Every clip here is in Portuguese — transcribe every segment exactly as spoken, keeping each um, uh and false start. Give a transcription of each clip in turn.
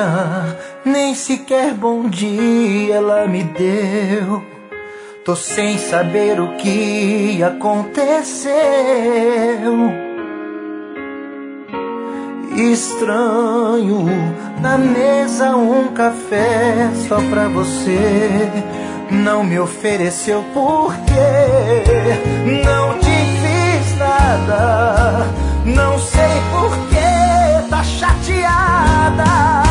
dia, nem sequer bom dia ela me deu. Tô sem saber o que aconteceu. Estranho, na mesa um café só pra você. Não me ofereceu por quê? Não te fiz nada. Não sei por que tá chateada.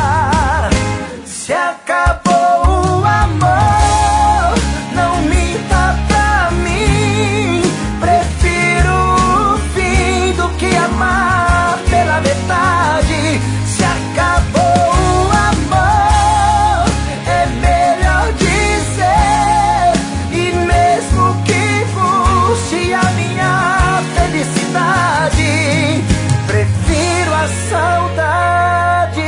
Se acabou o amor, não minta pra mim. Prefiro o fim do que amar pela metade. Se acabou o amor, é melhor dizer. E mesmo que custe a minha felicidade, prefiro a saudade.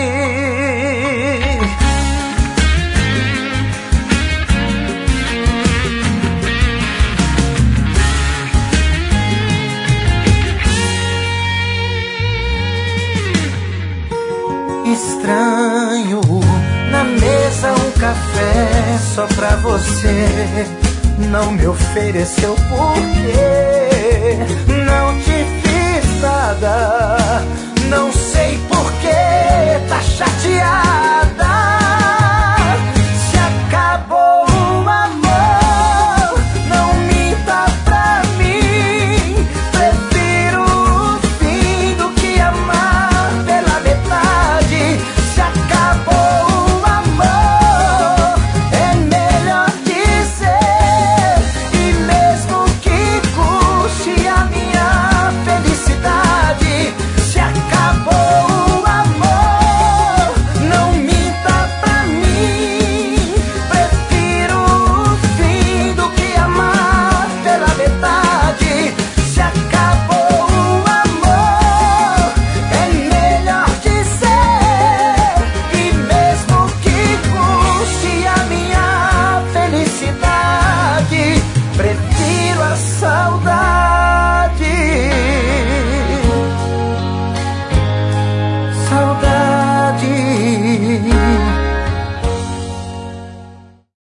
Estranho, na mesa um café só pra você. Não me ofereceu por quê? Não te fiz nada. Não sei por que tá chateada. Se acabou o amor, não minta pra mim. Prefiro o fim do que amar pela metade. Se acabou o amor, é melhor dizer. E mesmo que custe a minha felicidade, se acabou o amor, não minta pra mim. Prefiro o fim do que amar pela metade. Se acabou o amor, é melhor dizer. E mesmo que custe a minha felicidade, prefiro a saudade.